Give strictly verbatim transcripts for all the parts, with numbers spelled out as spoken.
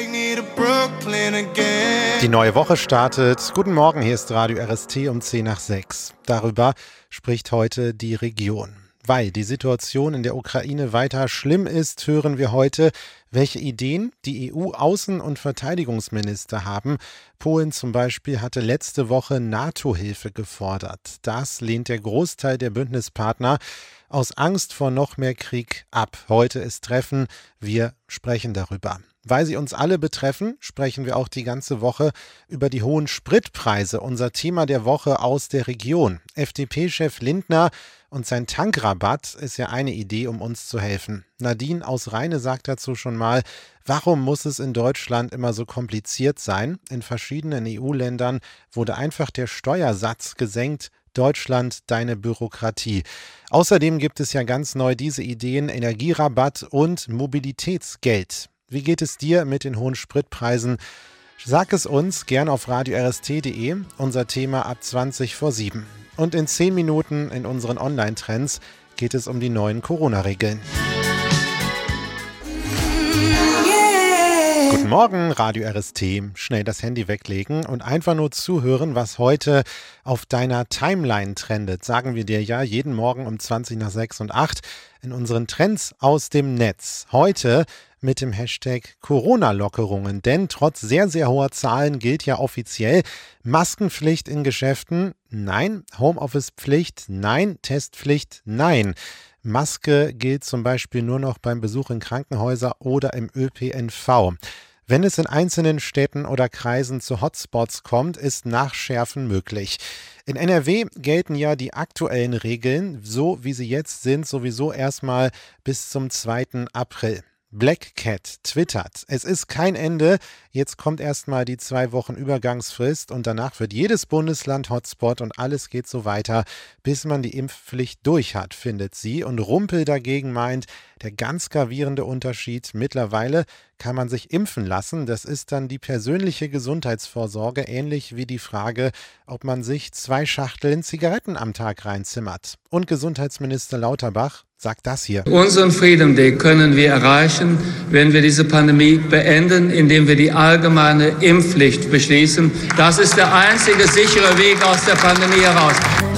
Die neue Woche startet. Guten Morgen, hier ist Radio R S T um zehn nach sechs. Darüber spricht heute die Region. Weil die Situation in der Ukraine weiter schlimm ist, hören wir heute, welche Ideen die E U-Außen- und Verteidigungsminister haben. Polen zum Beispiel hatte letzte Woche NATO-Hilfe gefordert. Das lehnt der Großteil der Bündnispartner aus Angst vor noch mehr Krieg ab. Heute ist Treffen. Wir sprechen darüber. Weil sie uns alle betreffen, sprechen wir auch die ganze Woche über die hohen Spritpreise. Unser Thema der Woche aus der Region. F D P-Chef Lindner und sein Tankrabatt ist ja eine Idee, um uns zu helfen. Nadine aus Rheine sagt dazu schon mal, warum muss es in Deutschland immer so kompliziert sein? In verschiedenen E U-Ländern wurde einfach der Steuersatz gesenkt. Deutschland, deine Bürokratie. Außerdem gibt es ja ganz neu diese Ideen, Energierabatt und Mobilitätsgeld. Wie geht es dir mit den hohen Spritpreisen? Sag es uns gern auf radio r s t punkt d e, unser Thema ab zwanzig vor sieben. Und in zehn Minuten in unseren Online-Trends geht es um die neuen Corona-Regeln. Guten Morgen, Radio R S T. Schnell das Handy weglegen und einfach nur zuhören, was heute auf deiner Timeline trendet. Sagen wir dir ja jeden Morgen um zwanzig nach sechs und acht in unseren Trends aus dem Netz. Heute mit dem Hashtag Corona-Lockerungen, denn trotz sehr, sehr hoher Zahlen gilt ja offiziell Maskenpflicht in Geschäften, nein, Homeoffice-Pflicht, nein, Testpflicht, nein. Maske gilt zum Beispiel nur noch beim Besuch in Krankenhäusern oder im Ö P N V. Wenn es in einzelnen Städten oder Kreisen zu Hotspots kommt, ist Nachschärfen möglich. In N R W gelten ja die aktuellen Regeln, so wie sie jetzt sind, sowieso erstmal bis zum zweiten April. Black Cat twittert, es ist kein Ende, jetzt kommt erstmal die zwei Wochen Übergangsfrist und danach wird jedes Bundesland Hotspot und alles geht so weiter, bis man die Impfpflicht durch hat, findet sie. Und Rumpel dagegen meint, der ganz gravierende Unterschied, mittlerweile kann man sich impfen lassen, das ist dann die persönliche Gesundheitsvorsorge, ähnlich wie die Frage, ob man sich zwei Schachteln Zigaretten am Tag reinzimmert. Und Gesundheitsminister Lauterbach sagt das hier. Unseren Freedom Day können wir erreichen, wenn wir diese Pandemie beenden, indem wir die allgemeine Impfpflicht beschließen. Das ist der einzige sichere Weg aus der Pandemie heraus.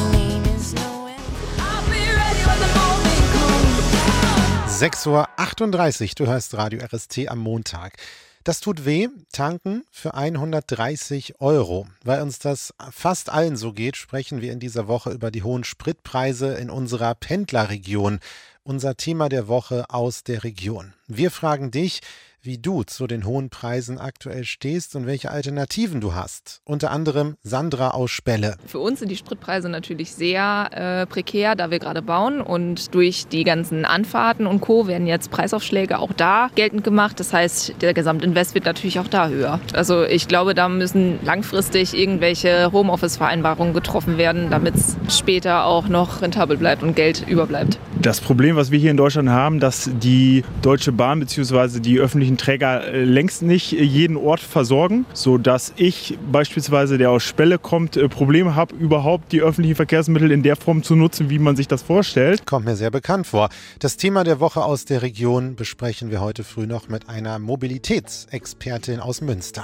sechs Uhr achtunddreißig, du hörst Radio R S T am Montag. Das tut weh, tanken für hundertdreißig Euro. Weil uns das fast allen so geht, sprechen wir in dieser Woche über die hohen Spritpreise in unserer Pendlerregion. Unser Thema der Woche aus der Region. Wir fragen dich, wie du zu den hohen Preisen aktuell stehst und welche Alternativen du hast. Unter anderem Sandra aus Spelle. Für uns sind die Spritpreise natürlich sehr äh, prekär, da wir gerade bauen. Und durch die ganzen Anfahrten und Co. werden jetzt Preisaufschläge auch da geltend gemacht. Das heißt, der Gesamtinvest wird natürlich auch da höher. Also ich glaube, da müssen langfristig irgendwelche Homeoffice-Vereinbarungen getroffen werden, damit es später auch noch rentabel bleibt und Geld überbleibt. Das Problem, was wir hier in Deutschland haben, dass die Deutsche Bahn bzw. die öffentlichen Träger längst nicht jeden Ort versorgen, sodass ich beispielsweise, der aus Spelle kommt, Probleme habe, überhaupt die öffentlichen Verkehrsmittel in der Form zu nutzen, wie man sich das vorstellt. Kommt mir sehr bekannt vor. Das Thema der Woche aus der Region besprechen wir heute früh noch mit einer Mobilitätsexpertin aus Münster.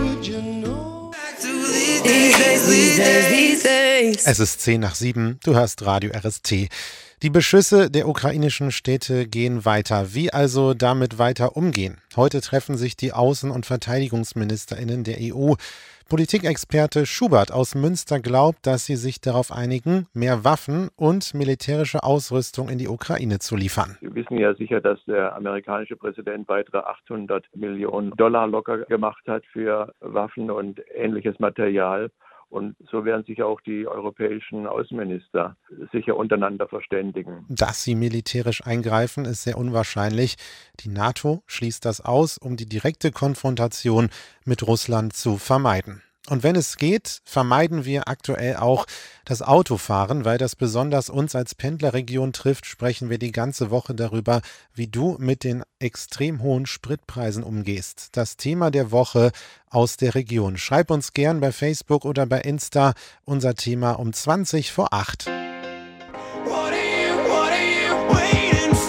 Es ist zehn nach sieben, du hörst Radio R S T. Die Beschüsse der ukrainischen Städte gehen weiter. Wie also damit weiter umgehen? Heute treffen sich die Außen- und VerteidigungsministerInnen der E U. Politikexperte Schubert aus Münster glaubt, dass sie sich darauf einigen, mehr Waffen und militärische Ausrüstung in die Ukraine zu liefern. Wir wissen ja sicher, dass der amerikanische Präsident weitere achthundert Millionen Dollar locker gemacht hat für Waffen und ähnliches Material. Und so werden sich auch die europäischen Außenminister sicher untereinander verständigen. Dass sie militärisch eingreifen, ist sehr unwahrscheinlich. Die NATO schließt das aus, um die direkte Konfrontation mit Russland zu vermeiden. Und wenn es geht, vermeiden wir aktuell auch das Autofahren, weil das besonders uns als Pendlerregion trifft, sprechen wir die ganze Woche darüber, wie du mit den extrem hohen Spritpreisen umgehst. Das Thema der Woche aus der Region. Schreib uns gern bei Facebook oder bei Insta. Unser Thema um zwanzig vor acht.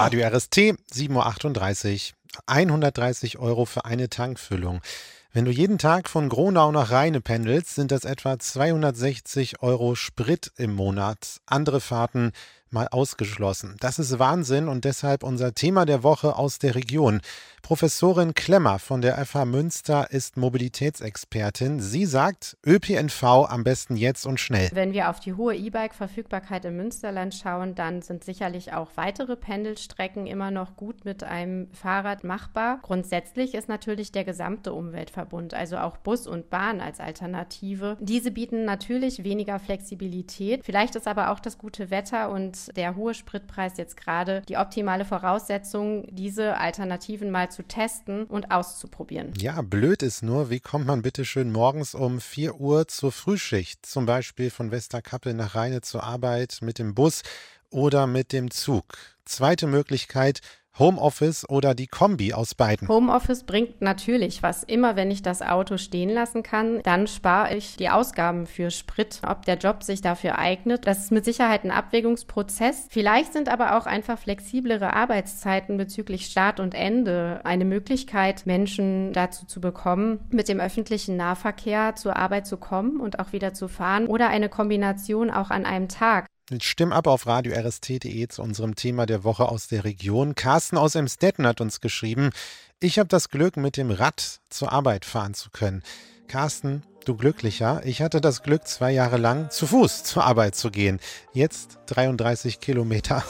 Radio R S T, sieben Uhr achtunddreißig. hundertdreißig Euro für eine Tankfüllung. Wenn du jeden Tag von Gronau nach Rheine pendelst, sind das etwa zweihundertsechzig Euro Sprit im Monat. Andere Fahrten mal ausgeschlossen. Das ist Wahnsinn und deshalb unser Thema der Woche aus der Region. Professorin Klemmer von der F H Münster ist Mobilitätsexpertin. Sie sagt, Ö P N V am besten jetzt und schnell. Wenn wir auf die hohe E-Bike-Verfügbarkeit im Münsterland schauen, dann sind sicherlich auch weitere Pendelstrecken immer noch gut mit einem Fahrrad machbar. Grundsätzlich ist natürlich der gesamte Umweltverbund, also auch Bus und Bahn als Alternative. Diese bieten natürlich weniger Flexibilität. Vielleicht ist aber auch das gute Wetter und der hohe Spritpreis jetzt gerade die optimale Voraussetzung, diese Alternativen mal zu testen und auszuprobieren. Ja, blöd ist nur, wie kommt man bitte schön morgens um vier Uhr zur Frühschicht, zum Beispiel von Westerkappel nach Rheine zur Arbeit mit dem Bus oder mit dem Zug? Zweite Möglichkeit, Homeoffice oder die Kombi aus beiden. Homeoffice bringt natürlich was. Immer wenn ich das Auto stehen lassen kann, dann spare ich die Ausgaben für Sprit. Ob der Job sich dafür eignet, das ist mit Sicherheit ein Abwägungsprozess. Vielleicht sind aber auch einfach flexiblere Arbeitszeiten bezüglich Start und Ende eine Möglichkeit, Menschen dazu zu bekommen, mit dem öffentlichen Nahverkehr zur Arbeit zu kommen und auch wieder zu fahren oder eine Kombination auch an einem Tag. Stimm ab auf radio r s t punkt d e zu unserem Thema der Woche aus der Region. Carsten aus Emstetten hat uns geschrieben, ich habe das Glück, mit dem Rad zur Arbeit fahren zu können. Carsten, du Glücklicher, ich hatte das Glück, zwei Jahre lang zu Fuß zur Arbeit zu gehen. Jetzt dreiunddreißig Kilometer.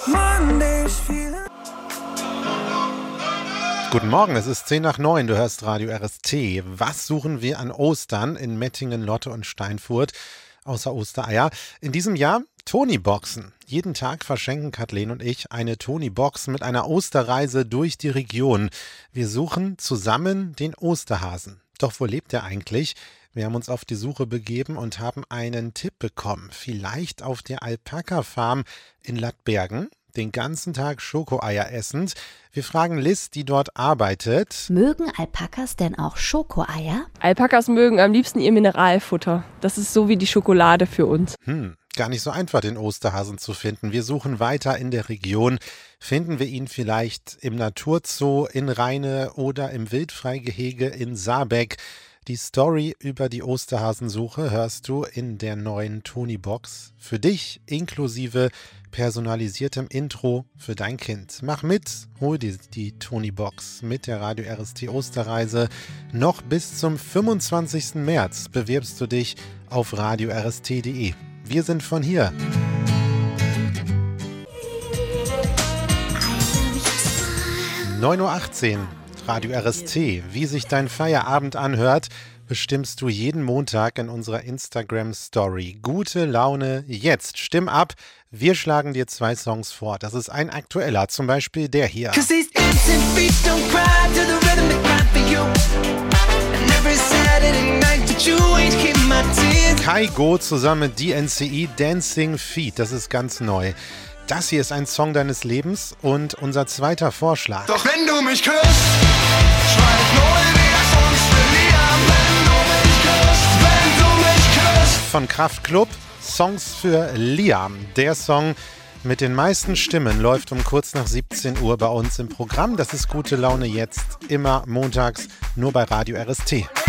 Guten Morgen, es ist zehn nach neun, du hörst Radio R S T. Was suchen wir an Ostern in Mettingen, Lotte und Steinfurt? Außer Ostereier. In diesem Jahr Tony-Boxen. Jeden Tag verschenken Kathleen und ich eine Tony-Box mit einer Osterreise durch die Region. Wir suchen zusammen den Osterhasen. Doch wo lebt er eigentlich? Wir haben uns auf die Suche begeben und haben einen Tipp bekommen. Vielleicht auf der Alpaka-Farm in Lattbergen. Den ganzen Tag Schokoeier essend. Wir fragen Liz, die dort arbeitet. Mögen Alpakas denn auch Schokoeier? Alpakas mögen am liebsten ihr Mineralfutter. Das ist so wie die Schokolade für uns. Hm, gar nicht so einfach, den Osterhasen zu finden. Wir suchen weiter in der Region. Finden wir ihn vielleicht im Naturzoo in Rheine oder im Wildfreigehege in Saarbeck? Die Story über die Osterhasensuche hörst du in der neuen Tony-Box. Für dich inklusive personalisiertem Intro für dein Kind. Mach mit, hol dir die Tony-Box mit der Radio R S T Osterreise. Noch bis zum fünfundzwanzigsten März bewirbst du dich auf radio r s t punkt d e. Wir sind von hier. neun Uhr achtzehn. Radio R S T. Wie sich dein Feierabend anhört, bestimmst du jeden Montag in unserer Instagram-Story. Gute Laune jetzt. Stimm ab. Wir schlagen dir zwei Songs vor. Das ist ein aktueller, zum Beispiel der hier. Kai Go zusammen mit D N C E, Dancing Feet. Das ist ganz neu. Das hier ist ein Song deines Lebens und unser zweiter Vorschlag. Doch wenn du mich küsst, schweig null, wir sonst verlieren. Wenn du mich küsst, wenn du mich küsst. Von Kraftklub, Songs für Liam. Der Song mit den meisten Stimmen läuft um kurz nach siebzehn Uhr bei uns im Programm. Das ist Gute Laune jetzt, immer montags, nur bei Radio R S T.